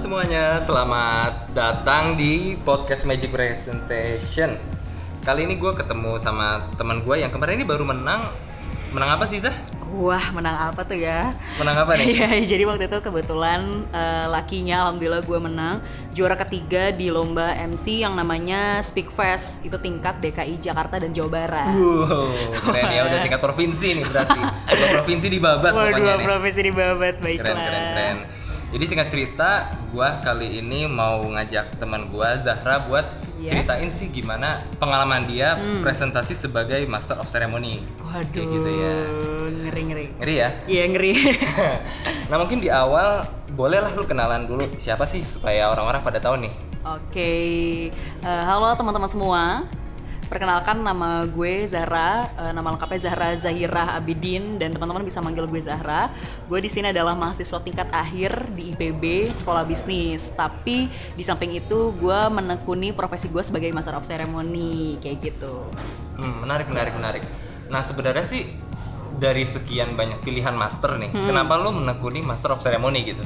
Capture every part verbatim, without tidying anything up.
semuanya, selamat datang di podcast Magic Presentation. Kali ini gue ketemu sama teman gue yang kemarin ini baru menang. Menang apa sih, Zah? Wah, menang apa tuh ya? Menang apa nih? Iya, jadi waktu itu kebetulan uh, lakinya alhamdulillah gue menang juara ketiga di lomba M C yang namanya Speak Fest. Itu tingkat D K I Jakarta dan Jawa Barat. Wow, keren ya, udah tingkat provinsi nih berarti. Dua provinsi dibabat pokoknya nih. Dua provinsi dibabat, baiklah. Keren, keren, keren. Jadi singkat cerita, gue kali ini mau ngajak teman gue Zahra buat yes. ceritain sih gimana pengalaman dia hmm. presentasi sebagai Master of Ceremony. Waduh, kayak gitu ya. Ngeri-ngeri. Ngeri ya? Iya, ngeri. Nah mungkin di awal bolehlah lu kenalan dulu siapa sih supaya orang-orang pada tahu nih. Oke, okay. uh, halo teman-teman semua. Perkenalkan, nama gue Zahra, uh, nama lengkapnya Zahra Zahirah Abidin, dan teman-teman bisa manggil gue Zahra. Gue di sini adalah mahasiswa tingkat akhir di I P B Sekolah Bisnis. Tapi di samping itu gue menekuni profesi gue sebagai Master of Ceremony kayak gitu. Hmm, menarik, menarik, menarik. Nah sebenarnya sih dari sekian banyak pilihan master nih, hmm. kenapa lo menekuni Master of Ceremony gitu?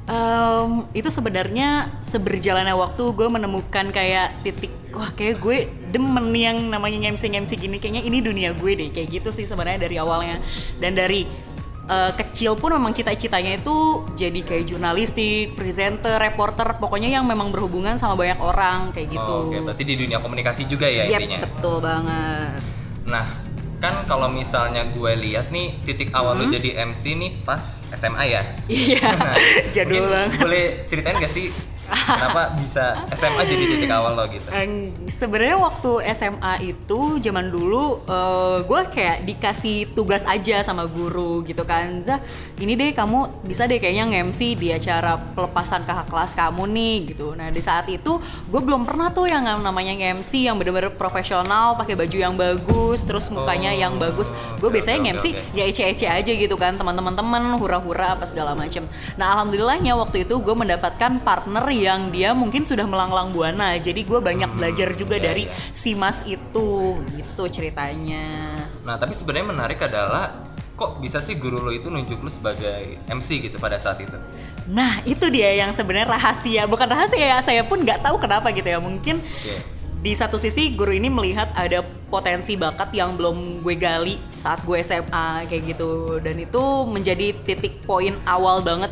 Um, itu sebenarnya seberjalannya waktu gue menemukan kayak titik wah kayak gue demen yang namanya M C M C gini, kayaknya ini dunia gue deh, kayak gitu sih sebenarnya dari awalnya. Dan dari uh, kecil pun memang cita-citanya itu jadi kayak jurnalistik, presenter, reporter, pokoknya yang memang berhubungan sama banyak orang kayak gitu. Oh, oke, okay. Berarti di dunia komunikasi juga ya yep, intinya. Betul banget. Nah kan kalau misalnya gue lihat nih titik awal hmm? lo jadi M C nih pas S M A ya. Iya. Nah, jadul banget. Boleh ceritain gak sih kenapa bisa S M A jadi titik awal lo gitu? Um, Sebenarnya waktu S M A itu zaman dulu uh, gue kayak dikasih tugas aja sama guru gitu kan. Zah, ini deh kamu bisa deh kayaknya nge-M C di acara pelepasan kakak kelas kamu nih gitu. Nah di saat itu gue belum pernah tuh yang namanya nge-M C yang bener-bener profesional, pakai baju yang bagus, terus mukanya oh, yang bagus. Gue okay, biasanya okay, nge-M C okay. ya ece-ece aja gitu kan, teman-teman hura-hura apa segala macem. Nah alhamdulillahnya waktu itu gue mendapatkan partner yang dia mungkin sudah melanglang buana, jadi gue banyak hmm, belajar juga yeah, dari yeah. si mas itu gitu ceritanya. Nah tapi sebenarnya menarik adalah kok bisa sih guru lo itu nunjuk lo sebagai M C gitu pada saat itu? Nah itu dia yang sebenarnya rahasia, bukan rahasia ya, saya pun nggak tahu kenapa gitu ya, mungkin okay. di satu sisi guru ini melihat ada potensi bakat yang belum gue gali saat gue S M A kayak gitu, dan itu menjadi titik poin awal banget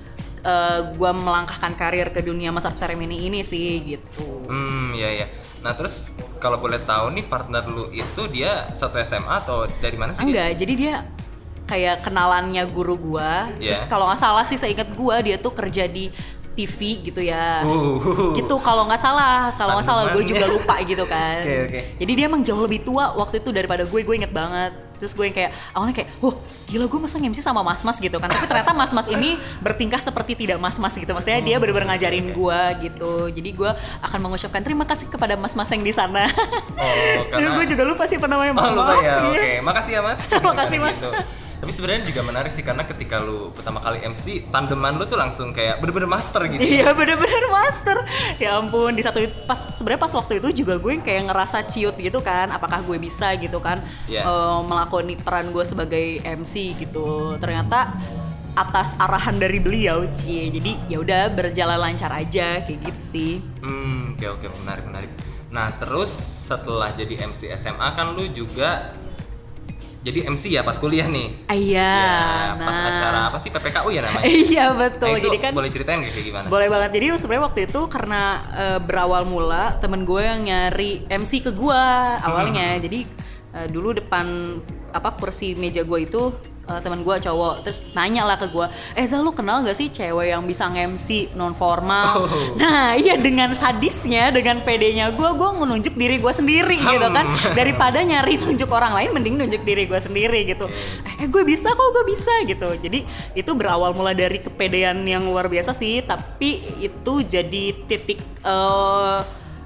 Uh, gue melangkahkan karir ke dunia Master of Ceremony ini sih gitu. Hmm, iya ya. Nah terus kalau boleh tahu nih partner lu itu dia satu S M A atau dari mana sih? Enggak, dia? jadi dia kayak kenalannya guru gue. Yeah. Terus kalau nggak salah sih seingat gue dia tuh kerja di T V gitu ya. Uh, gitu kalau nggak salah, kalau nggak salah gue juga lupa gitu kan. Okay, okay. Jadi dia emang jauh lebih tua waktu itu daripada gue, gue inget banget. Terus gue yang kayak awalnya kayak, wah gila gue masa nge-M C sama mas-mas gitu kan. Tapi ternyata mas-mas ini bertingkah seperti tidak mas-mas gitu. Maksudnya dia benar-benar ngajarin gue gitu. Jadi gue akan mengucapkan terima kasih kepada mas-mas yang di sana. Oh, karena gue juga lupa sih namanya. Oh lupa ya, oke okay. Makasih ya mas. Makasih mas. Gitu. Tapi sebenarnya juga menarik sih karena ketika lu pertama kali M C, tandeman lu tuh langsung kayak bener-bener master gitu. Iya bener-bener master. Ya ampun, di satu pas sebenarnya pas waktu itu juga gue kayak ngerasa ciut gitu kan, apakah gue bisa gitu kan yeah. uh, melakoni peran gue sebagai M C gitu. Ternyata atas arahan dari beliau, cie. Jadi ya udah berjalan lancar aja kayak gitu sih. Hmm, oke oke menarik menarik. Nah terus setelah jadi M C S M A kan lu juga jadi M C ya pas kuliah nih. Iya. Ya, pas nah. acara apa sih P P K U ya namanya? Iya betul. Nah, jadi kan boleh ceritain gak kayak gimana? Boleh banget. Jadi sebenarnya waktu itu karena uh, berawal mula temen gue yang nyari M C ke gue awalnya. Hmm. Jadi uh, dulu depan apa kursi meja gue itu uh, teman gue cowok, terus nanya lah ke gue, eh Zal lu kenal gak sih cewek yang bisa nge-M C non formal? Oh. Nah iya dengan sadisnya, dengan pedenya gue, gue menunjuk diri gue sendiri hmm. gitu kan, daripada nyari nunjuk orang lain, mending nunjuk diri gue sendiri gitu. Eh gue bisa kok, gue bisa gitu. Jadi itu berawal mulai dari kepedean yang luar biasa sih, tapi itu jadi titik uh,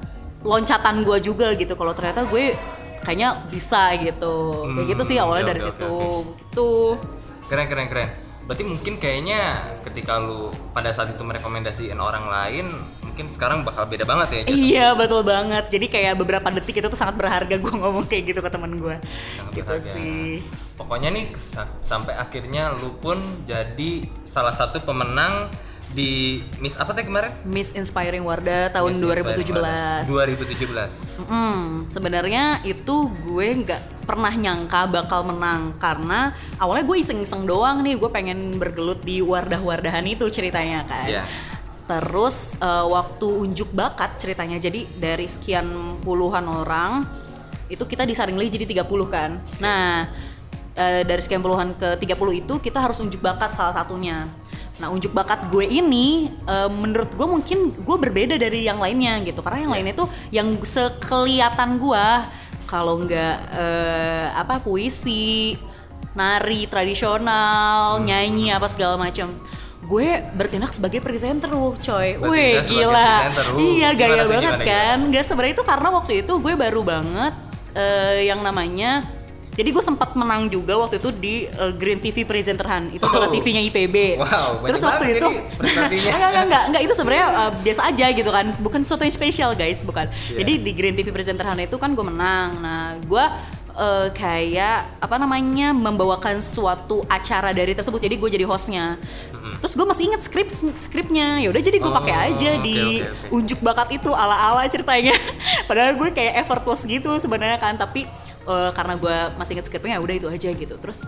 loncatan gue juga gitu. Kalau ternyata gue kayaknya bisa gitu. Hmm, kayak gitu sih awalnya okay, dari okay, situ okay. gitu. Keren keren keren. Berarti mungkin kayaknya ketika lu pada saat itu merekomendasiin orang lain, mungkin sekarang bakal beda banget ya. Jatuh. Iya betul banget. Jadi kayak beberapa detik itu tuh sangat berharga gue ngomong kayak gitu ke teman gue. Sangat gitu berharga. Sih. Pokoknya nih sampai akhirnya lu pun jadi salah satu pemenang di Miss apa teh kemarin? Miss Inspiring Wardah tahun Miss dua ribu tujuh belas. dua ribu tujuh belas. Mm, sebenarnya itu gue nggak pernah nyangka bakal menang karena awalnya gue iseng-iseng doang nih, gue pengen bergelut di wardah-wardahan itu ceritanya kan. Yeah. Terus uh, waktu unjuk bakat ceritanya, jadi dari sekian puluhan orang itu kita disaring lagi jadi tiga puluh kan. Nah, uh, dari sekian puluhan ke tiga puluh itu kita harus unjuk bakat salah satunya. Nah, unjuk bakat gue ini uh, menurut gue mungkin gue berbeda dari yang lainnya gitu. Karena yang lainnya tuh yang sekelihatan gue kalau nggak uh, apa puisi, nari tradisional, hmm. nyanyi apa segala macam. Gue bertindak sebagai presenter loh, coy. Wih, gila. Uh, iya, gaya banget kan. Gak sebenarnya itu karena waktu itu gue baru banget uh, yang namanya. Jadi gue sempat menang juga waktu itu di uh, Green T V Presenter Hunt. Itu adalah oh. T V-nya I P B. Wow, terus waktu itu prestasinya. enggak, enggak, enggak, enggak, itu sebenarnya uh, biasa aja gitu kan. Bukan sesuatu yang spesial, guys, bukan. Yeah. Jadi di Green T V Presenter Hunt itu kan gue menang. Nah, gue uh, kayak apa namanya membawakan suatu acara dari tersebut. Jadi gue jadi hostnya. Mm-hmm. Terus gue masih inget skrip skripnya. Ya udah jadi gue pakai oh, aja okay, di okay, okay. unjuk bakat itu ala-ala ceritanya. Padahal gue kayak effortless gitu sebenarnya kan, tapi Uh, karena gue masih inget skripnya, ya udah itu aja gitu. Terus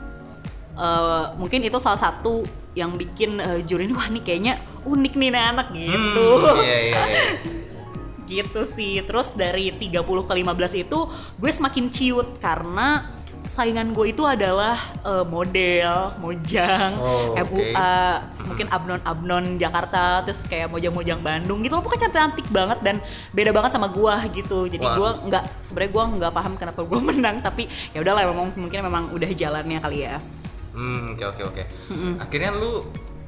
uh, mungkin itu salah satu yang bikin uh, juri ini, wah nih kayaknya unik nih anak gitu. Hmm, iya, iya, iya. Gitu sih. Terus dari tiga puluh ke lima belas itu gue semakin ciut karena saingan gue itu adalah uh, model, mojang, oh, M U A, okay. mungkin abnon-abnon Jakarta, terus kayak mojang-mojang Bandung gitu loh. Pokoknya cantik banget dan beda banget sama gue gitu. Jadi wow. gue nggak, sebenarnya gue nggak paham kenapa gue menang, tapi ya udahlah, memang mungkin memang udah jalannya kali ya. Hmm, oke oke oke. Akhirnya lu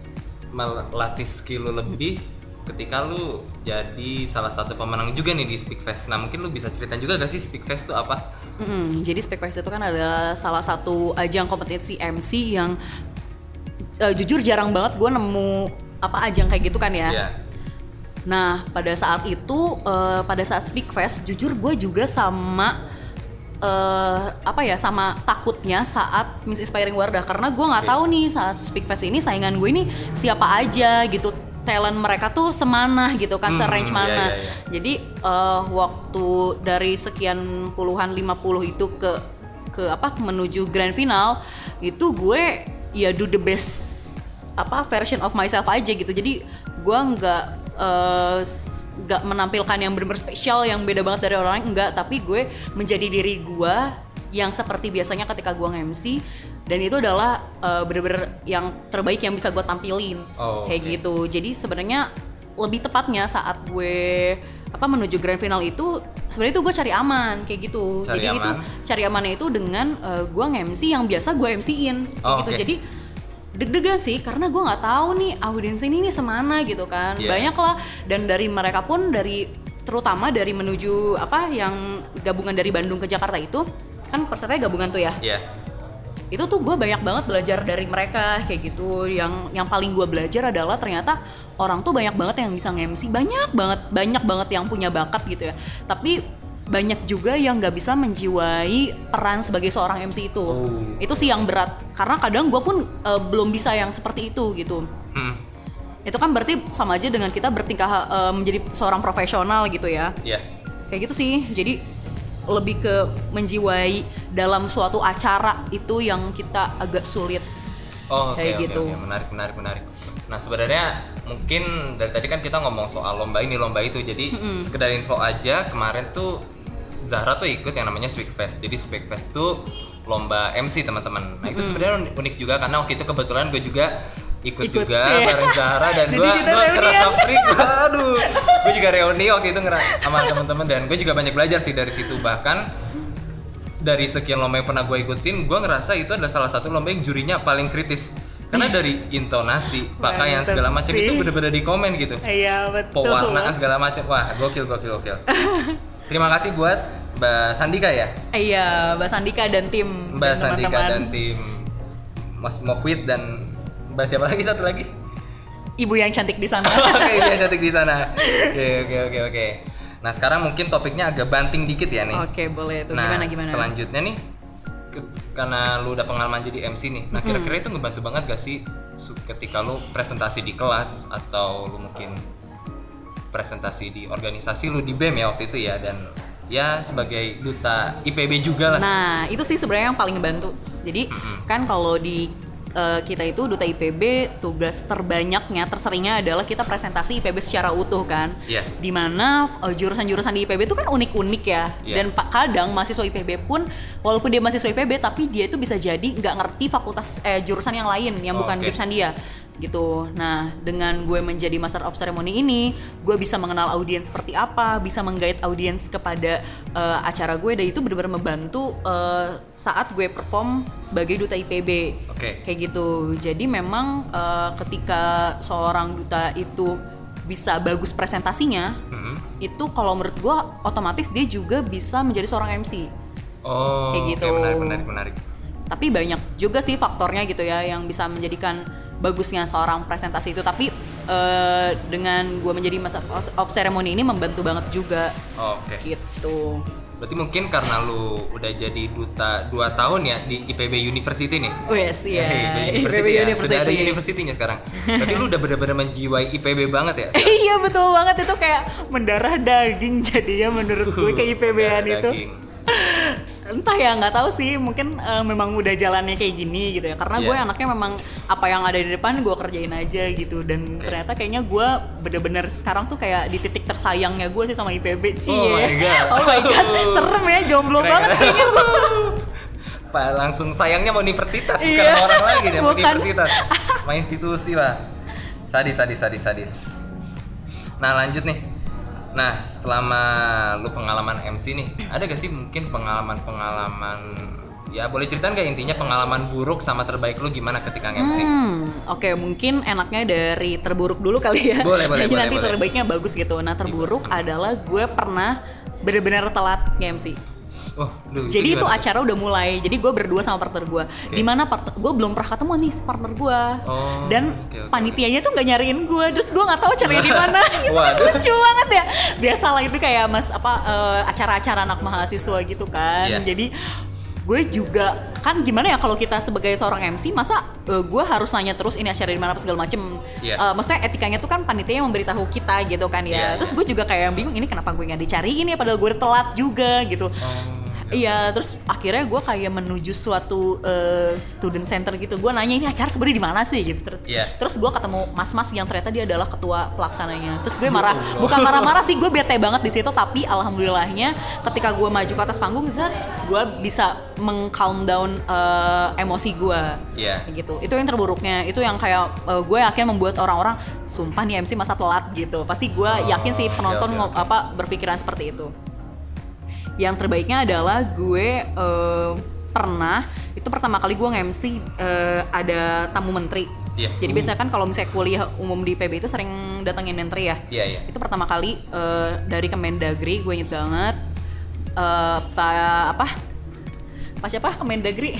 melatih skill lu lebih ketika lu jadi salah satu pemenang juga nih di Speakfest. Nah, mungkin lu bisa ceritain juga gak sih Speakfest itu apa? Mm-hmm. Jadi Speakfest itu kan adalah salah satu ajang kompetisi M C yang uh, jujur jarang banget gue nemu apa ajang kayak gitu kan ya. Yeah. Nah, pada saat itu uh, pada saat Speakfest jujur gue juga sama uh, apa ya sama takutnya saat Miss Inspiring Wardah, karena gue nggak okay. tahu nih saat Speakfest ini saingan gue ini siapa aja gitu. Talent mereka tuh semana gitu kan, hmm, se-range mana. Yeah, yeah, yeah. Jadi uh, waktu dari sekian puluhan lima puluh itu ke ke apa menuju grand final itu gue ya do the best apa version of myself aja gitu. Jadi gue nggak uh, nggak menampilkan yang benar-benar spesial yang beda banget dari orang lain, enggak, tapi gue menjadi diri gue yang seperti biasanya ketika gue nge-M C. Dan itu adalah uh, bener-bener yang terbaik yang bisa gue tampilin, oh, kayak okay. gitu. Jadi sebenarnya lebih tepatnya saat gue apa menuju grand final itu sebenarnya itu gue cari aman kayak gitu. Cari Jadi aman. itu cari amannya itu dengan uh, gue nge-M C yang biasa gue M C-in, kayak oh, gitu. Okay. Jadi deg-degan sih karena gue nggak tahu nih audiens ini nih semana gitu kan. Yeah. Banyak lah, dan dari mereka pun dari terutama dari menuju apa yang gabungan dari Bandung ke Jakarta itu kan pesertanya gabungan tuh ya. Yeah. Itu tuh gue banyak banget belajar dari mereka kayak gitu. Yang yang paling gue belajar adalah ternyata orang tuh banyak banget yang bisa nge-M C, banyak banget banyak banget yang punya bakat gitu ya, tapi banyak juga yang nggak bisa menjiwai peran sebagai seorang M C itu. Oh. Itu sih yang berat, karena kadang gue pun uh, belum bisa yang seperti itu gitu. hmm. Itu kan berarti sama aja dengan kita bertingkah uh, menjadi seorang profesional gitu ya. Yeah. Kayak gitu sih. Jadi lebih ke menjiwai dalam suatu acara itu yang kita agak sulit. Oh, kayak okay, gitu. Okay, okay. Menarik, menarik, menarik. Nah, sebenarnya mungkin dari tadi kan kita ngomong soal lomba ini, lomba itu. Jadi mm-hmm. sekedar info aja, kemarin tuh Zahra tuh ikut yang namanya Speakfest. Jadi Speakfest tuh lomba M C, teman-teman. Nah, itu mm-hmm. sebenarnya unik juga karena waktu itu kebetulan gue juga ikut, ikut juga ya. Bareng Zahra dan gue gue kerasa freak. Aduh, gue juga reuni waktu itu ngeras sama teman-teman, dan gue juga banyak belajar sih dari situ. Bahkan dari sekian lomba yang pernah gue ikutin, gue ngerasa itu adalah salah satu lomba yang jurinya paling kritis. Karena dari intonasi, pakaian segala macam itu benar-benar di komen gitu. Iya, betul. Pewarnaan segala macam. Wah, gokil gokil gokil. Terima kasih buat Mbak Sandika ya. Iya, Mbak Sandika dan tim. Mbak dan Sandika teman-teman. dan tim Mas Mokwit dan Mbak siapa lagi satu lagi? Ibu yang cantik di sana. Oke, ibu yang cantik di sana. Oke, oke, oke, oke. Nah, sekarang mungkin topiknya agak banting dikit ya nih. Oke, boleh tuh. Nah, gimana gimana? Selanjutnya nih, ke, karena lu udah pengalaman jadi M C nih. Nah, kira-kira itu ngebantu banget gak sih ketika lu presentasi di kelas atau lu mungkin presentasi di organisasi lu di B E M ya waktu itu ya, dan ya sebagai duta I P B juga lah. Nah itu sih sebenarnya yang paling ngebantu. Jadi mm-hmm. kan kalau di uh, kita itu duta I P B, tugas terbanyaknya terseringnya adalah kita presentasi I P B secara utuh kan. Yeah. Dimana uh, jurusan-jurusan di I P B itu kan unik-unik ya. Yeah. Dan kadang mahasiswa I P B pun walaupun dia mahasiswa I P B tapi dia itu bisa jadi nggak ngerti fakultas eh, jurusan yang lain yang oh, bukan okay. jurusan dia gitu. Nah dengan gue menjadi Master of Ceremony ini, gue bisa mengenal audiens seperti apa, bisa menggait audiens kepada uh, acara gue, dan itu benar-benar membantu uh, saat gue perform sebagai duta I P B. Okay. Kayak gitu. Jadi memang uh, ketika seorang duta itu bisa bagus presentasinya, mm-hmm. itu kalau menurut gue otomatis dia juga bisa menjadi seorang M C. Oh, kayak gitu. Okay, menarik, menarik, menarik. Tapi banyak juga sih faktornya gitu ya yang bisa menjadikan bagusnya seorang presentasi itu, tapi uh, dengan gue menjadi Master of Ceremony ini membantu banget juga. Oh, oke. Okay. Gitu. Berarti mungkin karena lu udah jadi duta dua tahun ya di I P B University nih. Oh yes, iya. Yeah. I P B University, I P B ya. University. Sudah ada universitinya sekarang. Berarti lu udah benar-benar menjiwai I P B banget ya? Iya betul banget, itu kayak mendarah daging jadinya menurut gue kayak I P B-an itu. Daging. Entah ya, nggak tahu sih, mungkin uh, memang udah jalannya kayak gini gitu ya, karena yeah. gue anaknya memang apa yang ada di depan gue kerjain aja gitu, dan okay. ternyata kayaknya gue bener-bener sekarang tuh kayak di titik tersayangnya gue sih sama I P B sih. Oh ya. my god. Oh my god, serem ya, jomblo keren, banget kayaknya gue. Pak langsung sayangnya mau universitas bukan yeah. orang lagi deh, universitas, mau institusi lah. Sadis, sadis, sadis, sadis. Nah lanjut nih. Nah, selama lu pengalaman M C nih, ada gak sih mungkin pengalaman-pengalaman, ya boleh ceritain gak intinya pengalaman buruk sama terbaik lu gimana ketika M C? Hmm, oke, okay, mungkin enaknya dari terburuk dulu kali ya. Boleh, boleh, Jadi boleh. nanti boleh. terbaiknya bagus gitu. Nah, terburuk Ibu. adalah gue pernah benar-benar telat M C. Oh, duh, jadi itu, itu acara udah mulai, jadi gue berdua sama partner gue. Okay. Dimana part- gue belum pernah ketemu nih partner gue, oh, dan okay, okay, panitianya okay. tuh nggak nyariin gue, terus gue nggak tahu caranya di mana. Itu kan lucu banget ya. Biasalah itu kayak mas apa uh, acara-acara anak mahasiswa gitu kan. Yeah. Jadi gue juga kan gimana ya kalau kita sebagai seorang M C, masa uh, gue harus nanya terus ini acara di mana apa segala macem. Yeah. Uh, maksudnya etikanya tuh kan panitia yang memberitahu kita gitu kan ya. Yeah, terus yeah. gue juga kayak bingung, ini kenapa gue nggak dicariin ya padahal gue telat juga gitu. Oh. Iya, terus akhirnya gue kayak menuju suatu uh, student center gitu. Gue nanya ini acara sebenarnya di mana sih gitu. Yeah. Terus gue ketemu mas-mas yang ternyata dia adalah ketua pelaksananya. Terus gue marah, bukan marah-marah sih, gue bete banget di situ. Tapi alhamdulillahnya ketika gue maju ke atas panggung, zat gue bisa meng-calm down uh, emosi gue. Yeah. Gitu. Itu yang terburuknya. Itu yang kayak uh, gue yakin membuat orang-orang sumpah nih M C masa telat gitu. Pasti gue yakin sih penonton okay, okay, okay. apa berpikiran seperti itu. Yang terbaiknya adalah gue uh, pernah, itu pertama kali gue nge-M C uh, ada tamu menteri. Yeah. Jadi uh. biasanya kan kalau misalnya kuliah umum di I P B itu sering datengin menteri ya. Yeah, yeah. Itu pertama kali uh, dari Kemendagri, gue inget banget. Uh, Pak apa? Pak siapa Kemendagri?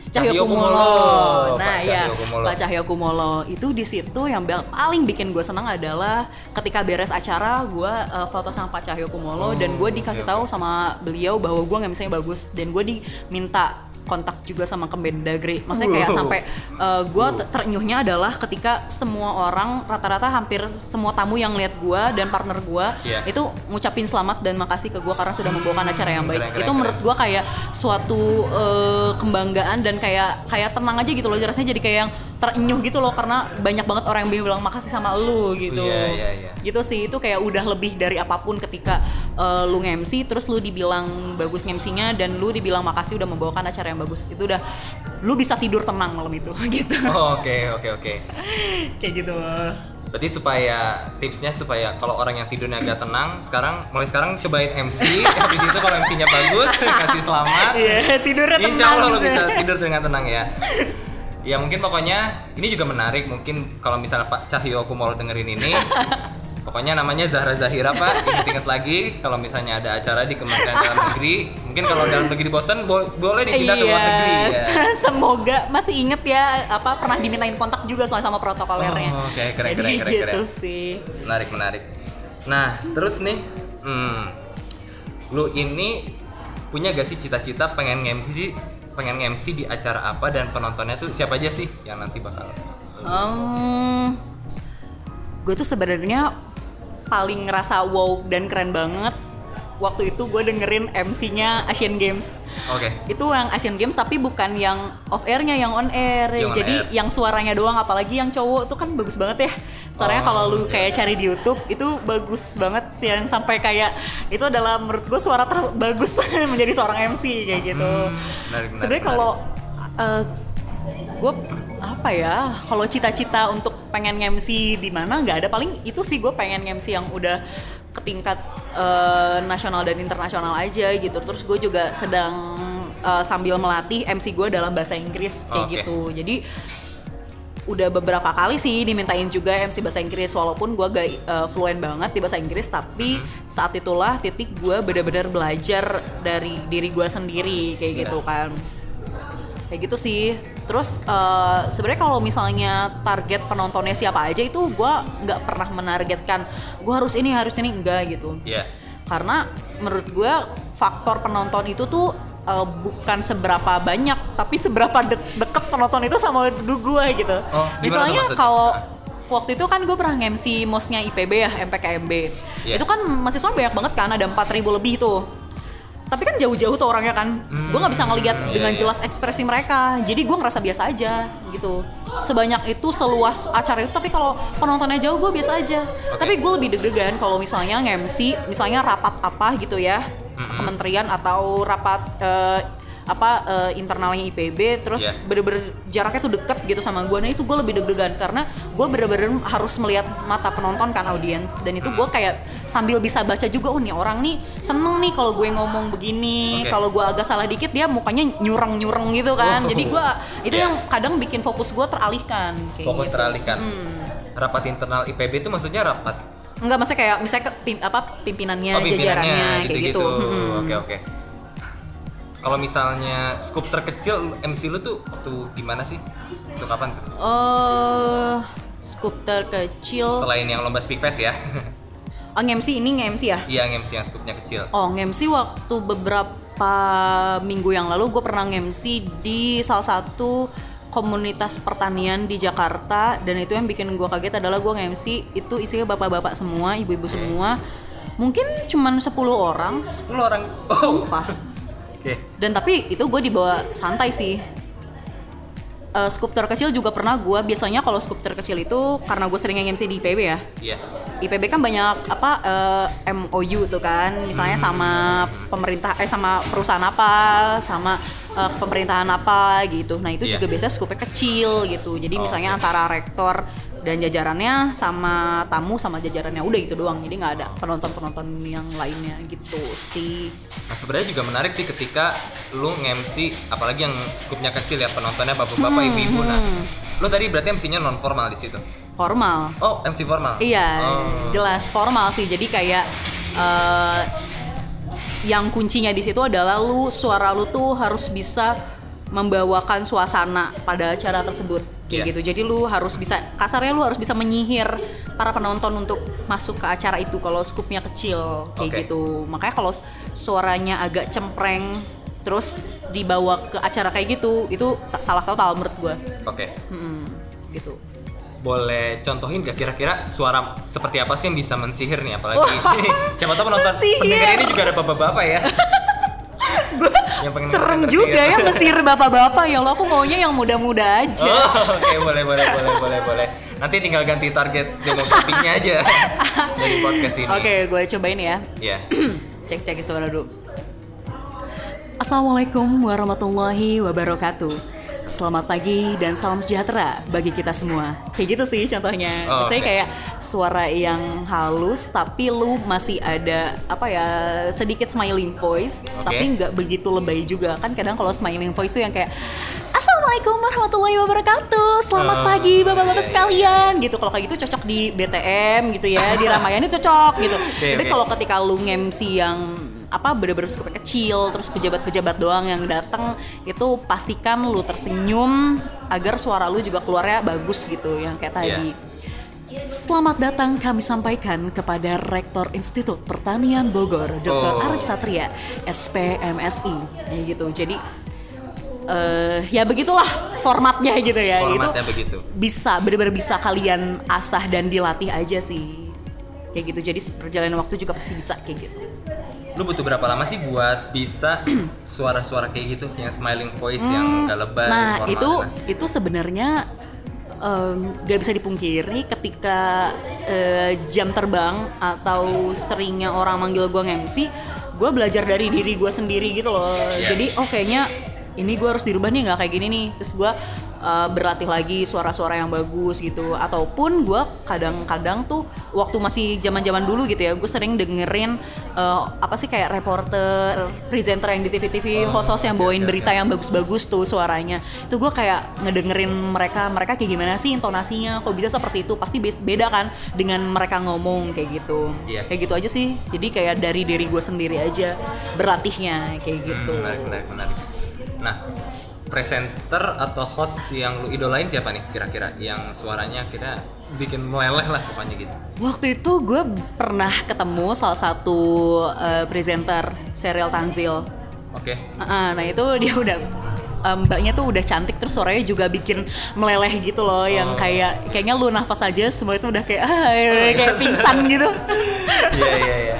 Cahyokumolo. Nah, ya, Pak Cahyokumolo. Itu di situ yang paling bikin gue senang adalah ketika beres acara gue uh, foto sama Pak Cahyokumolo, oh, dan gue dikasih okay, tahu okay. sama beliau bahwa gue nge-M C-nya bagus, dan gue diminta kontak juga sama Kemendagri. Maksudnya kayak wow. sampai uh, gue wow. terenyuhnya adalah ketika semua orang, rata-rata hampir semua tamu yang lihat gue dan partner gue yeah. itu ngucapin selamat dan makasih ke gue karena sudah membawakan acara yang baik. Keren, keren, itu menurut gue kayak suatu uh, kebanggaan dan kayak kayak tenang aja gitu loh, rasanya jadi kayak yang terenyuh gitu loh, karena banyak banget orang yang bilang makasih sama lu gitu. Yeah, yeah, yeah. Gitu sih, itu kayak udah lebih dari apapun ketika uh, lu nge-M C terus lu dibilang bagus nge-M C-nya dan lu dibilang makasih udah membawakan acara yang bagus. Itu udah lu bisa tidur tenang malam itu gitu. Oh, oke oke oke. Kayak gitu. Berarti supaya tipsnya supaya kalau orang yang tidurnya agak tenang, sekarang mulai sekarang cobain M C, habis itu kalau M C-nya bagus kasih selamat. Iya, yeah, tidurnya tenang. Insya Allah lo bisa tidur dengan tenang ya. Ya mungkin pokoknya ini juga menarik, mungkin kalau misalnya Pak Cahyokumolo dengerin ini, pokoknya namanya Zahra Zahira Pak, ingat-ingat lagi kalau misalnya ada acara di Kementerian Dalam Negeri, mungkin kalau dalam negeri bosan bo- boleh dipindah ke luar negeri ya. Semoga masih inget ya, apa pernah dimintain kontak juga soal sama protokolernya. Oh, oke, okay. keren, Jadi, keren, keren, gitu keren. sih. Menarik, menarik. Nah, terus nih, hmm, lu ini punya gak sih cita-cita pengen nge-M C pengen nge-M C di acara apa, dan penontonnya tuh siapa aja sih yang nanti bakal Um, gue tuh sebenarnya paling ngerasa wow dan keren banget waktu itu gue dengerin M C-nya Asian Games. Oke. Okay. Itu yang Asian Games tapi bukan yang off air-nya, yang on air. Yang Jadi on air. yang suaranya doang, apalagi yang cowok tuh kan bagus banget ya. Suaranya Oh, kalau lu iya. kayak cari di YouTube itu bagus banget sih, yang sampai kayak itu adalah menurut gue suara terbagus menjadi seorang M C kayak gitu. Hmm, menarik, menarik, Sebenarnya kalau uh, gue apa ya, kalau cita-cita untuk pengen M C di mana nggak ada, paling itu sih gue pengen M C yang udah ke tingkat uh, nasional dan internasional aja gitu. Terus gue juga sedang uh, sambil melatih M C gue dalam bahasa Inggris kayak Oke. gitu. Jadi udah beberapa kali sih dimintain juga M C bahasa Inggris, walaupun gue gak uh, fluent banget di bahasa Inggris, tapi hmm. saat itulah titik gue benar-benar belajar dari diri gue sendiri kayak Yeah. gitu kan. Kayak gitu sih. Terus uh, sebenarnya kalau misalnya target penontonnya siapa aja itu gue nggak pernah menargetkan gue harus ini harus ini, enggak gitu. Iya. Karena menurut gue faktor penonton itu tuh uh, bukan seberapa banyak, tapi seberapa de- deket penonton itu sama gue gitu. Oh, gimana Misalnya tuh maksudnya? kalau waktu itu kan gue pernah nge-M C mosnya I P B ya, M P K M B. Yeah. Itu kan mahasiswa banyak banget kan, ada empat ribu lebih tuh. Tapi kan jauh-jauh tuh orangnya kan, Hmm, gue nggak bisa ngelihat iya, dengan iya. jelas ekspresi mereka, jadi gue ngerasa biasa aja gitu. Sebanyak itu, seluas acara itu, tapi kalau penontonnya jauh gue biasa aja. Oke. Tapi gue lebih deg-degan kalau misalnya nge-M C, misalnya rapat apa gitu ya, Mm-mm. kementerian atau rapat eh, apa eh, internalnya I P B, terus Yeah. bener-bener jaraknya tuh deket gitu sama gue. Nah itu gue lebih deg-degan karena gue bener-bener harus melihat mata penonton kan, audiens, dan itu gue kayak sambil bisa baca juga, oh nih orang nih seneng nih kalau gue ngomong begini. Oke. Kalau gue agak salah dikit dia mukanya nyureng-nyureng gitu kan. Oh. Jadi gue itu Yeah. yang kadang bikin fokus gue teralihkan kayak Fokus gitu. teralihkan. Rapat internal I P B itu maksudnya rapat Enggak, maksudnya kayak misalnya ke pim, apa pimpinannya, oh, pimpinannya, jajarannya kayak gitu. gitu-gitu. Mm-mm. Oke oke. Kalau misalnya skup terkecil M C lu tuh waktu gimana sih? Untuk kapan tuh? Eh, skup terkecil. Selain yang lomba Speakfest ya. Oh, nge-M C ini nge-M C ya? Iya, nge-M C yang skupnya kecil. Oh, nge-M C waktu beberapa minggu yang lalu gue pernah nge-M C di salah satu komunitas pertanian di Jakarta, dan itu yang bikin gue kaget adalah gue nge-M C itu isinya bapak-bapak semua, ibu-ibu semua. Mungkin cuman sepuluh orang. sepuluh orang. Oh. Sumpah. Oke. Dan tapi itu gue dibawa santai sih. Uh, skup terkecil juga pernah gue. Biasanya kalau skup terkecil itu karena gue sering nge-M C di I P B ya. Iya. I P B kan banyak apa uh, M O U tuh kan, misalnya sama pemerintah eh sama perusahaan apa, sama uh, pemerintahan apa gitu. Nah itu Iya. juga biasanya skupnya kecil gitu. Jadi Oh, misalnya oke. antara rektor dan jajarannya sama tamu sama jajarannya, udah gitu doang. Jadi nggak ada penonton-penonton yang lainnya gitu sih. Nah sebenarnya juga menarik sih ketika lu nge-M C, apalagi yang skupnya kecil ya, penontonnya bapak-bapak, Hmm, ibu-ibu. Nah, lu tadi berarti M C-nya non formal di situ. Formal. Oh, M C formal. Iya, Oh. jelas formal sih. Jadi kayak eh, yang kuncinya di situ adalah lu suara lu tuh harus bisa membawakan suasana pada acara tersebut kayak Iya. gitu. Jadi lu harus bisa, kasarnya lu harus bisa menyihir para penonton untuk masuk ke acara itu kalau skupnya kecil kayak Oke. gitu. Makanya kalau suaranya agak cempreng terus dibawa ke acara kayak gitu, itu tak salah total menurut gua. Oke. Mm-mm, gitu. Boleh contohin gak kira-kira suara seperti apa sih yang bisa mensihir nih, apalagi Wah, siapa tahu penonton mensihir. pendengar ini juga ada bapak-bapak ya. Gue Yang pengen serem ngerti-ngerti juga ya. ya mesir bapak-bapak, ya Allah, aku maunya yang muda-muda aja. Oh, oke, boleh boleh boleh boleh boleh. Nanti tinggal ganti target demografiknya aja dari podcast ini. Oke, gue cobain ya. Iya. Cek-cek suara dulu. Assalamualaikum warahmatullahi wabarakatuh. Selamat pagi dan salam sejahtera bagi kita semua. Kayak gitu sih contohnya. Oh, Misalnya oke. kayak suara yang halus tapi lu masih ada apa ya, sedikit smiling voice, Oke. tapi nggak begitu lebay juga. Kan kadang kalau smiling voice tuh yang kayak Assalamualaikum warahmatullahi wabarakatuh. Selamat Oh, pagi bapak-bapak iya, iya, sekalian. Gitu. Kalau kayak gitu cocok di B T M gitu ya, di Ramayana cocok gitu. Oke, Tapi oke. kalau ketika lu nge-M C yang apa bener-bener skupnya kecil, terus pejabat-pejabat doang yang datang, itu pastikan lu tersenyum agar suara lu juga keluarnya bagus gitu, yang kayak tadi. Selamat datang kami sampaikan kepada Rektor Institut Pertanian Bogor, Doktor Oh. Arif Satria, S P M S I, kayak gitu. Jadi uh, ya begitulah formatnya gitu ya. Formatnya itu begitu. Bisa benar-benar bisa kalian asah dan dilatih aja sih kayak gitu. Jadi perjalanan waktu juga pasti bisa kayak gitu. Lu butuh berapa lama sih buat bisa suara-suara kayak gitu, yang smiling voice, hmm, yang gak lebay? Nah formal, itu mas. itu sebenarnya um, gak bisa dipungkiri ketika uh, jam terbang atau seringnya orang manggil gue nge-M C, gue belajar dari diri gue sendiri gitu loh. Yeah. Jadi oh kayaknya ini gue harus dirubah nih, nggak kayak gini nih. Terus gue uh, berlatih lagi suara-suara yang bagus gitu. Ataupun gue kadang-kadang tuh waktu masih zaman-zaman dulu gitu ya, gue sering dengerin uh, apa sih kayak reporter, presenter yang di T V-T V, oh, host-host yang bawain okay, berita okay. yang bagus-bagus tuh suaranya. Itu gue kayak ngedengerin mereka, mereka kayak gimana sih intonasinya, kok bisa seperti itu. Pasti beda kan dengan mereka ngomong kayak gitu. Yeah. Kayak gitu aja sih. Jadi kayak dari diri gue sendiri aja berlatihnya kayak gitu. Hmm, menarik, menarik, menarik. Nah, presenter atau host yang lu idolain siapa nih kira-kira? Yang suaranya kira bikin meleleh lah pokoknya gitu. Waktu itu gue pernah ketemu salah satu uh, presenter, Sheryl Tanzil. Oke. Okay. Uh, nah itu dia udah um, mbaknya tuh udah cantik, terus suaranya juga bikin meleleh gitu loh, oh. yang kayak kayaknya lu nafas aja semua itu udah kayak ah, kayak pingsan gitu. Iya iya iya.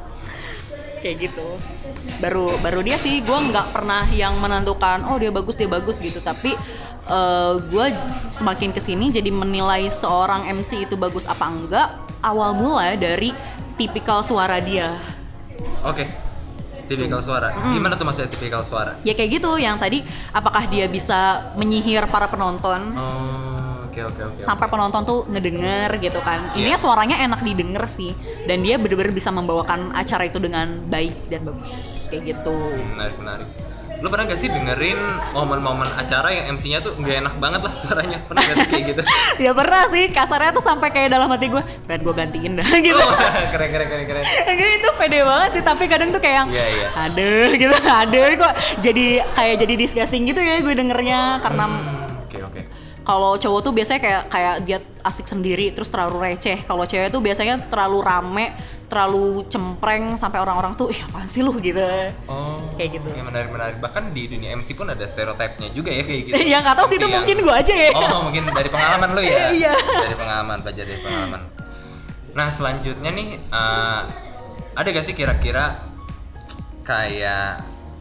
Kayak gitu. Baru baru dia sih, gue nggak pernah yang menentukan oh dia bagus dia bagus gitu, tapi uh, gue semakin kesini jadi menilai seorang M C itu bagus apa enggak awal mula dari tipikal suara dia. Oke. Okay. Tipikal suara. Mm. Gimana tuh maksudnya tipikal suara? Ya kayak gitu, yang tadi apakah dia bisa menyihir para penonton. Oh. Okay, okay, okay, sampai okay. penonton tuh ngedenger gitu kan. Yeah. Ininya suaranya enak didengar sih, dan dia bener-bener bisa membawakan acara itu dengan baik dan bagus kayak gitu. Menarik, menarik. Lu pernah gak sih dengerin momen-momen acara yang M C-nya tuh gak enak banget lah suaranya? Pernah gak sih kayak gitu? Ya pernah sih, kasarnya tuh sampai kayak dalam hati gue pengen gue gantiin dah gitu. Oh, keren keren keren keren. Itu pede banget sih, tapi kadang tuh kayak yeah, yeah. aduh gitu, aduh kok jadi kayak jadi disgusting gitu ya gue dengernya karena hmm, oke oke. Kalau cowok tuh biasanya kayak kayak dia asik sendiri terus terlalu receh. Kalau cewek tuh biasanya terlalu rame, terlalu cempreng sampai orang-orang tuh ih apaan sih lu gitu. Oh. Kayak gitu. Ya menarik-menarik. Bahkan di dunia M C pun ada stereotipnya juga ya kayak gitu. Ya nggak tahu sih itu yang... mungkin gue aja ya. Oh mungkin dari pengalaman lu ya. Iya. Dari pengalaman, belajar dari pengalaman. Nah selanjutnya nih uh, ada gak sih kira-kira kayak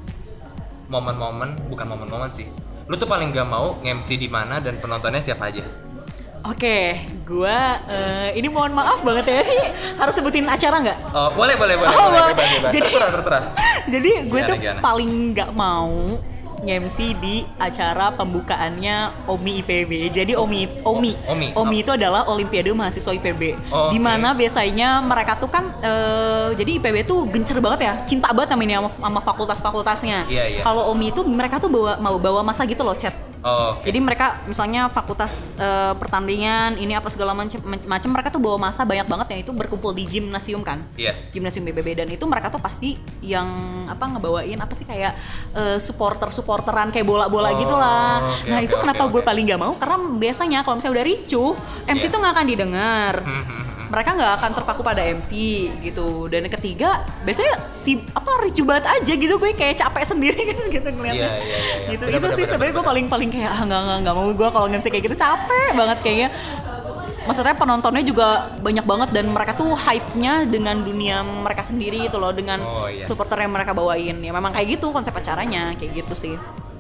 momen-momen, bukan momen-momen sih, lu tuh paling gak mau nge-M C di mana dan penontonnya siapa aja? Oke, gue uh, ini mohon maaf banget ya, ini harus sebutin acara nggak? Oh boleh boleh boleh. Oh, boleh, boleh, boleh. Jadi, terserah terserah. Jadi gue gimana, tuh gimana? paling nggak mau nge-M C di acara pembukaannya O M I I P B. Jadi O M I O M I O M I, O M I itu adalah Olimpiade Mahasiswa I P B. Oh, di mana okay. biasanya mereka tuh kan uh, jadi I P B tuh gencer banget ya, cinta banget sama ini sama, sama fakultas-fakultasnya. Iya, iya. Kalau O M I itu mereka tuh bawa mau bawa masa gitu loh, chat. Oh, okay. Jadi mereka misalnya fakultas uh, pertandingan ini apa segala macam macam mereka tuh bawa masa banyak banget ya, itu berkumpul di gimnasium kan. Iya. Yeah. Gimnasium B B B, dan itu mereka tuh pasti yang apa ngebawain apa sih kayak uh, supporter-supporteran kayak bola-bola oh, gitulah. Okay, nah, okay, itu okay, kenapa okay. gue paling gak mau? Karena biasanya kalau misalnya udah ricuh, M C yeah. tuh gak akan didengar. Mereka nggak akan terpaku pada M C gitu. Dan yang ketiga biasanya si apa ricu banget aja gitu, gue kayak capek sendiri gitu gitu ngeliatnya. Iya iya iya. Gitu bener, itu bener, sih sebenarnya gue paling paling kayak ah, nggak nggak nggak mau gue kalau nge-M C kayak gitu, capek banget kayaknya. Maksudnya penontonnya juga banyak banget dan mereka tuh hype-nya dengan dunia mereka sendiri gitu loh, dengan oh, iya. supporter yang mereka bawain. Ya memang kayak gitu konsep acaranya, kayak gitu sih.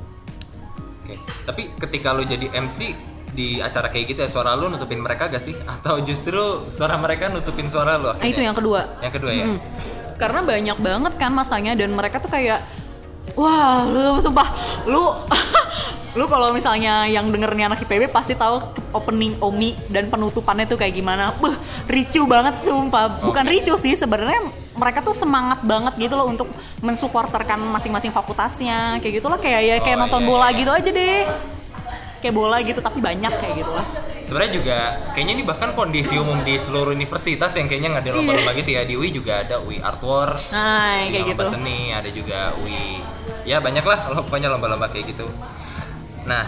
Oke. Tapi ketika lu jadi M C di acara kayak gitu ya, suara lu nutupin mereka gak sih? Atau justru suara mereka nutupin suara lu akhirnya? Nah, itu yang kedua. Yang kedua ya? Hmm. Karena banyak banget kan masanya, dan mereka tuh kayak wah, lu sumpah, lu lu kalau misalnya yang dengernya anak I P B pasti tahu opening O M I dan penutupannya tuh kayak gimana. Beuh, ricu banget sumpah. Bukan okay. ricu sih sebenarnya, mereka tuh semangat banget gitu loh untuk mensupporterkan masing-masing fakultasnya. Kayak gitu lah, kayak ya kayak oh, nonton iya, bola iya. gitu aja deh. Kayak bola gitu tapi banyak kayak gitu lah. Sebenarnya juga kayaknya ini bahkan kondisi umum di seluruh universitas yang kayaknya nggak ada lomba-lomba gitu ya. Di U I juga ada U I Art War, nah, kayak lomba gitu. seni, ada juga U I, ya banyak lah pokoknya lomba-lomba kayak gitu. Nah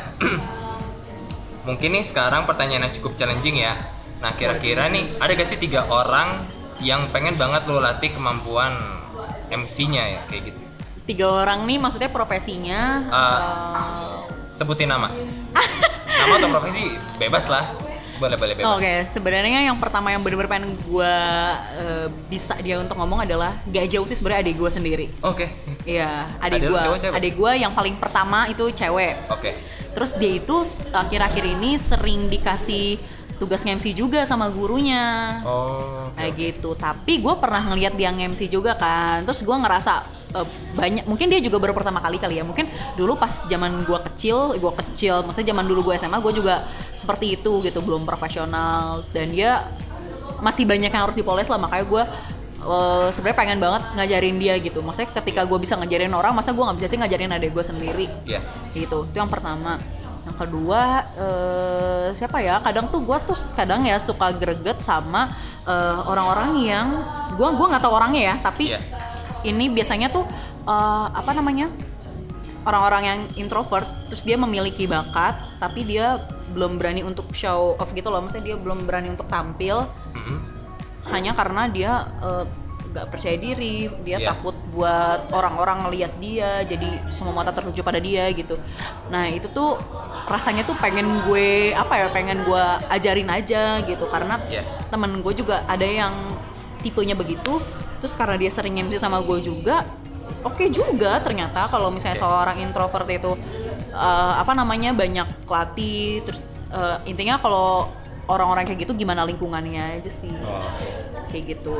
mungkin nih sekarang pertanyaan yang cukup challenging ya. Nah kira-kira nih ada gak sih tiga orang yang pengen banget lo latih kemampuan M C-nya ya kayak gitu? tiga orang nih maksudnya profesinya Uh, uh, Sebutin nama. Nama atau profesi bebas lah. Boleh boleh bebas. Oke, okay. Sebenarnya yang pertama yang benar-benar pengen gue uh, bisa dia untuk ngomong adalah gak jauh sih sebenarnya adik gue sendiri. Oke. Okay. Iya, adik gue. Adik gue yang paling pertama itu cewek. Oke. Okay. Terus dia itu akhir-akhir ini sering dikasih tugas nge-M C juga sama gurunya. Oh. Kayak okay. gitu. Tapi gue pernah ngeliat dia nge-M C juga kan. Terus gue ngerasa uh, banyak. Mungkin dia juga baru pertama kali kali ya. Mungkin dulu pas zaman gue kecil, gue kecil. Maksudnya zaman dulu gue S M A, gue juga seperti itu gitu, belum profesional. Dan dia masih banyak yang harus dipoles lah. Makanya gue uh, sebenarnya pengen banget ngajarin dia gitu. Maksudnya ketika gue bisa ngajarin orang, masa gue nggak bisa sih ngajarin adik gue sendiri? Iya. Yeah. Gitu. Itu yang pertama. Yang kedua uh, siapa ya? Kadang tuh gue tuh kadang ya suka greget sama uh, orang-orang yang gue gue nggak tahu orangnya ya, tapi yeah. ini biasanya tuh uh, apa namanya orang-orang yang introvert, terus dia memiliki bakat, tapi dia belum berani untuk show off gitu loh. Maksudnya dia belum berani untuk tampil, mm-hmm. hanya karena dia uh, gak percaya diri, dia yeah. takut buat orang-orang ngelihat dia, jadi semua mata tertuju pada dia gitu. Nah itu tuh rasanya tuh pengen gue apa ya, pengen gue ajarin aja gitu, karena yeah. temen gue juga ada yang tipenya begitu, terus karena dia sering M C sama gue juga, oke okay juga ternyata kalau misalnya okay. seorang introvert itu uh, apa namanya banyak latih, terus uh, intinya kalau orang-orang kayak gitu gimana lingkungannya aja sih, oh. kayak gitu.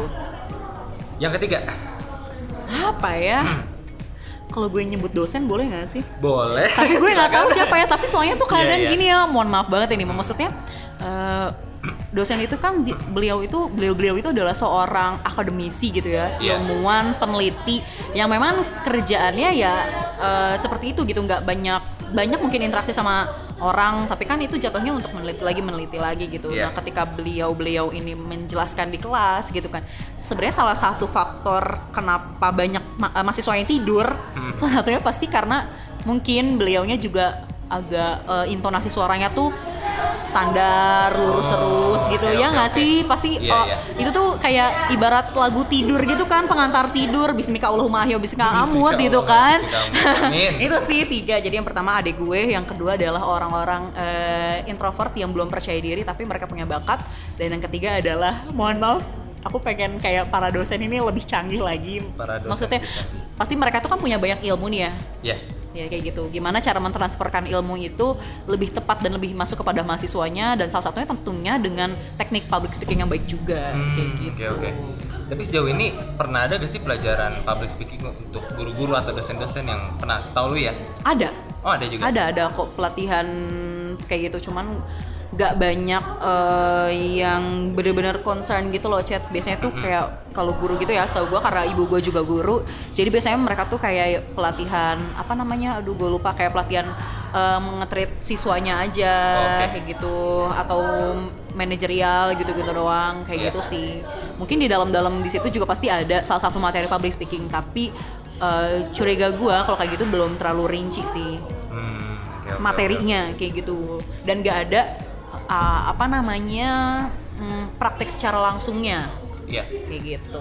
Yang ketiga apa ya? Hmm. Kalau gue nyebut dosen boleh nggak sih? Boleh. Tapi gue nggak tahu siapa ya. Tapi soalnya tuh kadang yeah, yeah. gini ya, mohon maaf banget ini. Maksudnya uh, dosen itu kan di, beliau itu beliau-beliau itu adalah seorang akademisi gitu ya, yeah. ilmuwan, peneliti yang memang kerjaannya ya uh, seperti itu gitu, nggak banyak banyak mungkin interaksi sama orang, tapi kan itu jatuhnya untuk meneliti lagi meneliti lagi gitu. Yeah. Nah, ketika beliau-beliau ini menjelaskan di kelas gitu kan, sebenarnya salah satu faktor kenapa banyak ma- mahasiswa yang tidur, hmm. salah satunya pasti karena mungkin beliaunya juga agak uh, intonasi suaranya tuh standar lurus terus oh, gitu okay, ya nggak okay, sih okay. pasti yeah, oh, yeah. itu tuh kayak ibarat lagu tidur gitu kan, pengantar tidur, bismika Allahumma ahya bismika amut gitu kan. Itu sih tiga. Jadi yang pertama adik gue, yang kedua adalah orang-orang uh, introvert yang belum percaya diri tapi mereka punya bakat, dan yang ketiga adalah mohon maaf aku pengen kayak para dosen ini lebih canggih lagi. Maksudnya pasti mereka tuh kan punya banyak ilmu nih ya. Yeah. Ya kayak gitu. Gimana cara mentransferkan ilmu itu lebih tepat dan lebih masuk kepada mahasiswanya, dan salah satunya tentunya dengan teknik public speaking yang baik juga. Hmm, kayak gitu. Oke okay, oke. Okay. Tapi sejauh ini pernah ada gak sih pelajaran public speaking untuk guru-guru atau dosen-dosen yang pernah setahu lu ya? Ada. Oh ada juga. Ada ada kok pelatihan kayak gitu, cuman gak banyak uh, yang benar-benar concern gitu loh, Chat. Biasanya tuh mm-hmm. kayak kalau guru gitu ya, setahu gue karena ibu gue juga guru, jadi biasanya mereka tuh kayak pelatihan apa namanya, aduh gue lupa, kayak pelatihan uh, nge-treat siswanya aja, okay. kayak gitu, atau manajerial gitu-gitu doang, kayak yeah. gitu sih. Mungkin di dalam-dalam di situ juga pasti ada salah satu materi public speaking, tapi uh, curiga gue kalau kayak gitu belum terlalu rinci sih hmm, okay, okay, materinya okay. kayak gitu, dan gak ada Uh, apa namanya hmm, praktek secara langsungnya, yeah. kayak gitu.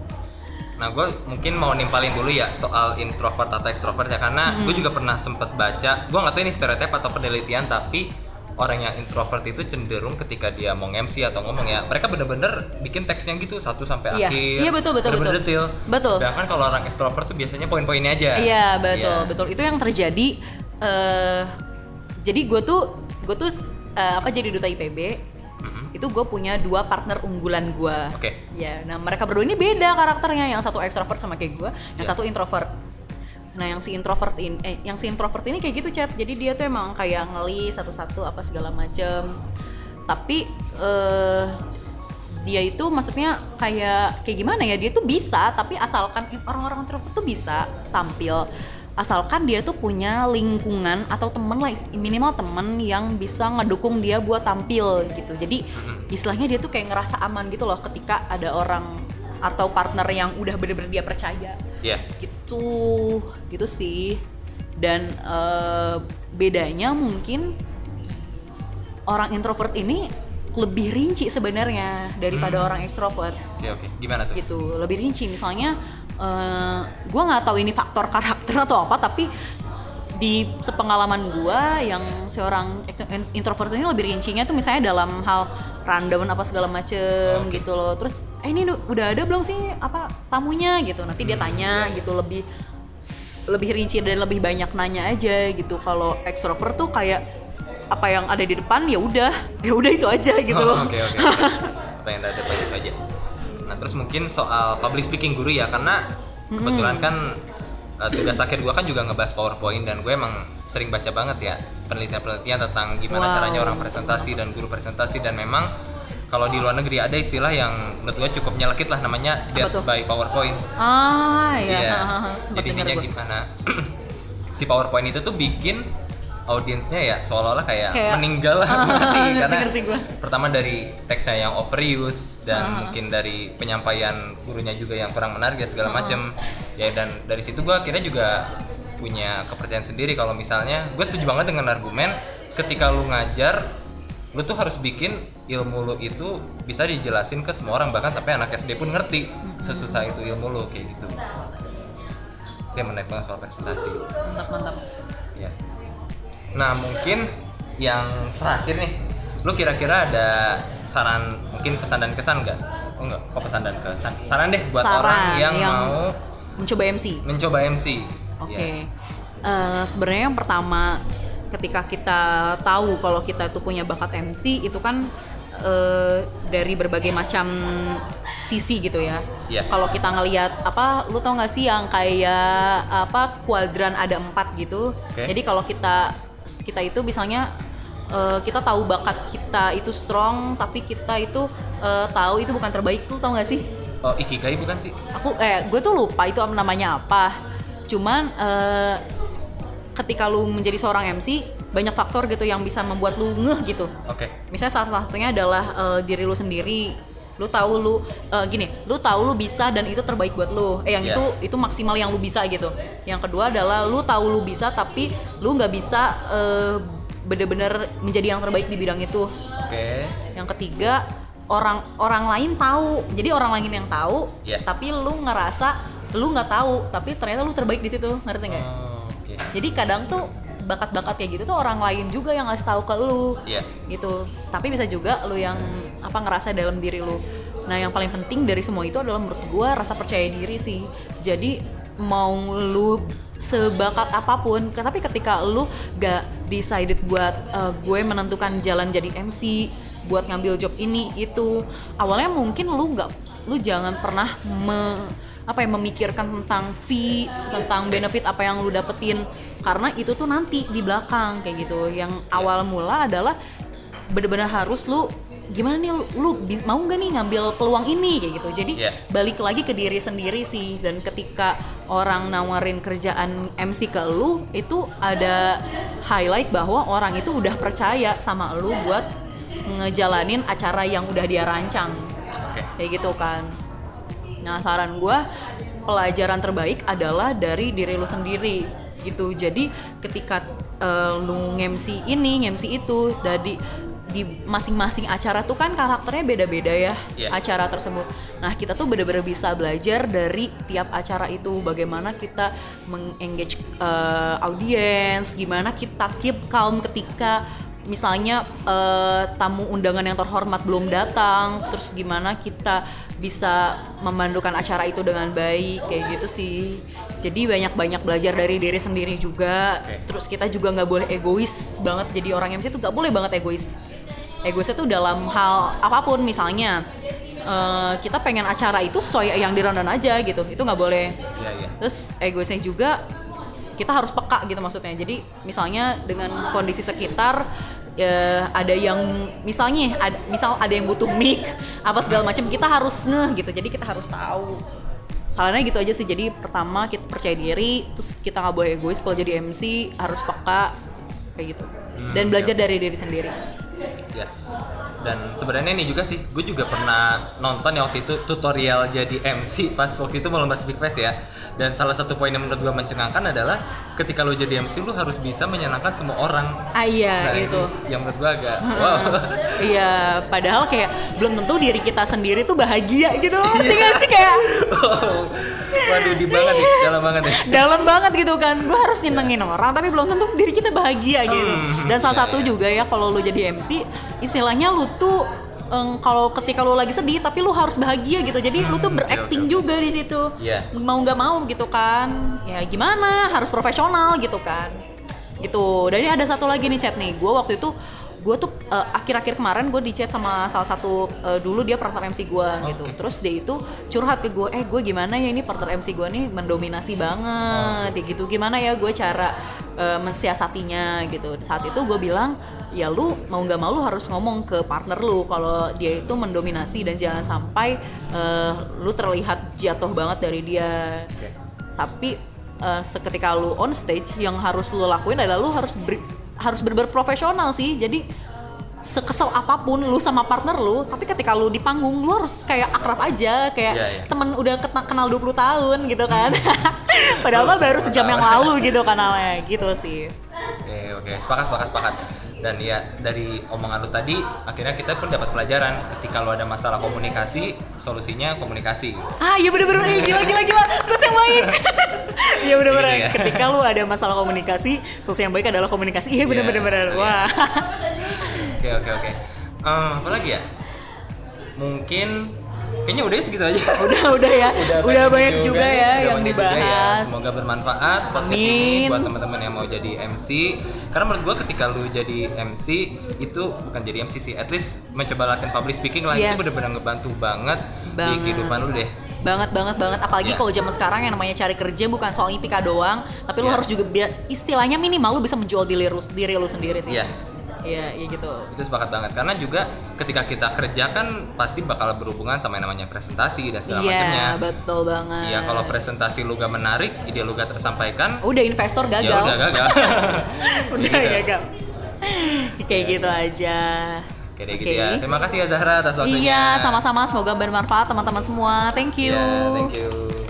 Nah, gue mungkin mau nimpalin dulu ya soal introvert atau extrovert ya, karena mm-hmm. gue juga pernah sempet baca, gue nggak tahu ini stereotip atau penelitian, tapi orang yang introvert itu cenderung ketika dia mau M C atau ngomong ya, mereka bener-bener bikin teksnya gitu satu sampai yeah. akhir. Iya betul betul betul. Detail. Betul. Sedangkan kalau orang extrovert tuh biasanya poin-poinnya aja. Iya betul yeah. betul. Itu yang terjadi. Uh, jadi gue tuh gue tuh Uh, apa jadi duta I P B, mm-hmm. itu gue punya dua partner unggulan gue. Oke. Okay. Ya, nah mereka berdua ini beda karakternya, yang satu extrovert sama kayak gue, yang yeah. satu introvert. Nah yang si introvert ini, eh, yang si introvert ini kayak gitu, Chat. Jadi dia tuh emang kayak ngelis satu-satu apa segala macem. Tapi uh, dia itu maksudnya kayak kayak gimana ya? Dia tuh bisa, tapi asalkan orang-orang introvert tuh bisa tampil. Asalkan dia tuh punya lingkungan atau temen lah, minimal temen yang bisa ngedukung dia buat tampil gitu. Jadi istilahnya dia tuh kayak ngerasa aman gitu loh ketika ada orang atau partner yang udah bener-bener dia percaya. Yeah. Gitu, gitu sih. Dan uh, bedanya mungkin orang introvert ini lebih rinci sebenarnya daripada Hmm. orang ekstrovert. Oke oke, gimana tuh? Gitu, lebih rinci. Misalnya uh, gue nggak tahu ini faktor karakter atau apa, tapi di sepengalaman gue yang seorang introvert ini lebih rincinya tuh misalnya dalam hal rundown apa segala macem Okay. gitu loh. Terus eh ini udah ada belum sih apa tamunya gitu, nanti dia tanya gitu, lebih lebih rinci dan lebih banyak nanya aja gitu. Kalau extrovert tuh kayak apa yang ada di depan ya udah ya udah itu aja gitu. Oh, oke oke. Apa yang ada depan itu aja. Nah terus mungkin soal public speaking guru ya, karena kebetulan kan uh, tugas akhir gue kan juga ngebahas PowerPoint, dan gue emang sering baca banget ya penelitian-penelitian tentang gimana Wow. caranya orang presentasi dan guru presentasi. Dan memang kalau di luar negeri ada istilah yang menurut gue cukup nyelekit lah, namanya death tuh? by PowerPoint. Ah ya, Iya. sempat Jadi dengar intinya gue. gimana si PowerPoint itu tuh bikin audiensnya ya seolah-olah kayak, Kayak- meninggal lah, Ah, mati. ngerti, Karena ngerti gua. pertama dari teksnya yang overuse, dan Ah. mungkin dari penyampaian gurunya juga yang kurang menarik ya segala macem ya. Dan dari situ gue akhirnya juga punya kepercayaan sendiri kalau misalnya gue setuju banget dengan argumen ketika lu ngajar, lu tuh harus bikin ilmu lu itu bisa dijelasin ke semua orang, bahkan sampai anak S D pun ngerti sesusah itu ilmu lu kayak gitu. Itu yang menarik banget soal presentasi Mantap mantap. ya. Nah mungkin yang terakhir nih, lu kira-kira ada saran, mungkin pesan dan kesan nggak? Oh enggak, kok pesan dan kesan? Saran deh buat Saran orang yang, yang mau mencoba M C. mencoba M C. Oke. Ya. Eh, sebenarnya yang pertama, ketika kita tahu kalau kita itu punya bakat M C, itu kan eh, dari berbagai macam sisi gitu ya. Iya. Kalau kita ngelihat apa, lu tau nggak sih yang kayak apa kuadran ada empat gitu. Oke. Jadi kalau kita kita itu misalnya eh, kita tahu bakat kita itu strong, tapi kita itu eh, tahu itu bukan terbaik, lu tau nggak sih? Oh ikigai bukan sih? Aku eh gue tuh lupa itu namanya apa. Cuman eh, ketika lu menjadi seorang M C, banyak faktor gitu yang bisa membuat lu ngeh gitu. Oke. Misalnya salah satunya adalah eh, diri lu sendiri. Lu tahu lu eh, gini, lu tahu lu bisa dan itu terbaik buat lu. Eh yang Yeah. itu itu maksimal yang lu bisa gitu. Yang kedua adalah lu tahu lu bisa tapi lu nggak bisa eh, bener-bener menjadi yang terbaik di bidang itu. Oke. Yang ketiga, orang orang lain tahu. Jadi orang lain yang tahu, Yeah. tapi lu ngerasa lu nggak tahu, tapi ternyata lu terbaik di situ, ngerti nggak? Oh, oke. Jadi kadang tuh bakat-bakat kayak gitu tuh orang lain juga yang ngasih tahu ke lu, Iya. gitu. Tapi bisa juga lu yang apa ngerasa dalam diri lu. Nah yang paling penting dari semua itu adalah menurut gua rasa percaya diri sih. Jadi mau lu sebakat apapun, tapi ketika lu gak decided buat uh, gue menentukan jalan jadi M C, buat ngambil job ini itu, awalnya mungkin lu nggak, lu jangan pernah me, apa ya memikirkan tentang fee, tentang benefit apa yang lu dapetin, karena itu tuh nanti di belakang kayak gitu. Yang awal mula adalah benar-benar harus lu gimana nih lu, lu bi- mau nggak nih ngambil peluang ini kayak gitu. Jadi Yeah. balik lagi ke diri sendiri sih. Dan ketika orang nawarin kerjaan M C ke lu, itu ada highlight bahwa orang itu udah percaya sama lu buat ngejalanin acara yang udah dia rancang Oke. kayak gitu kan. Nah saran gue, pelajaran terbaik adalah dari diri lu sendiri gitu. Jadi ketika uh, lu nge-M C ini, nge-M C itu, dari di masing-masing acara tuh kan karakternya beda-beda ya. Yeah. Acara tersebut. Nah kita tuh bener-bener bisa belajar dari tiap acara itu, bagaimana kita meng-engage uh, audience, gimana kita keep calm ketika misalnya uh, tamu undangan yang terhormat belum datang, terus gimana kita bisa memandukan acara itu dengan baik kayak gitu sih. Jadi banyak-banyak belajar dari diri sendiri juga. Oke. Terus kita juga nggak boleh egois banget, jadi orang M C tuh nggak boleh banget egois. Egoisnya tuh dalam hal apapun, misalnya uh, kita pengen acara itu sesuai yang di rundown aja gitu, itu nggak boleh. Iya iya. Terus egoisnya juga kita harus peka gitu maksudnya. Jadi misalnya dengan kondisi sekitar ya, ada yang misalnya ada, misal ada yang butuh mic apa segala macam, kita harus ngeh gitu. Jadi kita harus tahu. Sarannya gitu aja sih. Jadi pertama kita percaya diri, terus kita nggak boleh egois. Kalau jadi M C harus peka kayak gitu. Dan belajar dari diri sendiri. Ya. Dan sebenarnya ini juga sih, gue juga pernah nonton ya waktu itu tutorial jadi M C pas waktu itu mau lomba Speak Fest ya. Dan salah satu poin yang menurut gue mencengangkan adalah ketika lo jadi M C lo harus bisa menyenangkan semua orang. Ah iya, nah, itu. Yang menurut gue agak wow. Iya, padahal kayak belum tentu diri kita sendiri tuh bahagia gitu loh. Ngerti gak sih kayak Wow. Waduh, di banget nih, dalam banget nih. Dalam banget gitu kan. Gue harus nyenengin orang tapi belum tentu diri kita bahagia gitu. Hmm, Dan salah iya, satu iya. juga ya kalau lu jadi M C, istilahnya lu tuh em, kalau ketika lu lagi sedih tapi lu harus bahagia gitu. Jadi lu tuh Hmm, berakting oke, oke, juga di situ. Iya. Mau nggak mau gitu kan. Ya gimana? Harus profesional gitu kan. Gitu. Dan ini ada satu lagi nih chat nih. Gue waktu itu gue tuh uh, akhir-akhir kemarin gue di chat sama salah satu uh, dulu dia partner M C gue gitu. Terus dia itu curhat ke gue, eh gue gimana ya ini partner M C gue nih mendominasi banget, ya gitu. Gimana ya gue cara uh, mensiasatinya gitu. Saat itu gue bilang, ya lu mau nggak mau lu harus ngomong ke partner lu kalau dia itu mendominasi dan jangan sampai uh, lu terlihat jatuh banget dari dia. Oke. Tapi uh, seketika lu on stage yang harus lu lakuin adalah lu harus ber- harus bener-bener profesional sih. Jadi sekesel apapun lu sama partner lu, tapi ketika lu di panggung lu harus kayak akrab aja, kayak yeah, yeah. temen udah ket- kenal dua puluh tahun gitu kan. Padahal mah baru sejam yang lalu gitu kanalnya gitu sih. Oke oke, sepakat sepakat sepakat. Dan ya dari omongan lu tadi, akhirnya kita pun dapat pelajaran ketika lu ada masalah komunikasi, solusinya komunikasi. Ah iya bener-bener, eh, gila gila gila, coach yang baik. Iya bener-bener, Gitu ya. ketika lu ada masalah komunikasi, solusi yang baik adalah komunikasi. Iya bener-bener, Iya, bener. betul ya. Wah. Oke oke oke. Em, apa lagi ya? Mungkin kayaknya udah segitu aja. Udah udah ya, udah, banyak juga, nih, ya udah yang banyak juga ya. dibahas. Semoga bermanfaat podcast Amin. ini buat teman-teman yang mau jadi M C. Karena menurut gua ketika lu jadi M C itu bukan jadi M C sih, at least mencoba latihan public speaking lah. Yes. Itu benar-benar ngebantu banget, di Banget. kehidupan lu deh. Banget banget banget, apalagi Yeah. kalau zaman sekarang yang namanya cari kerja bukan soal I P K doang, tapi lu Yeah. harus juga bi- istilahnya minimal lu bisa menjual diri lu, diri lu sendiri sih. Iya. Iya, iya gitu. Itu sepakat banget karena juga ketika kita kerja kan pasti bakal berhubungan sama yang namanya presentasi dan segala macamnya. Iya, betul banget. Iya, kalau presentasi lu gak menarik, ide lu gak tersampaikan, Udah investor gagal. ya udah gagal. Udah Gitu. gagal. Kayak gitu aja. Oke deh gitu ya. Terima kasih ya Zahra atas waktunya. Iya, sama-sama. Semoga bermanfaat teman-teman semua. Thank you. Iya, thank you.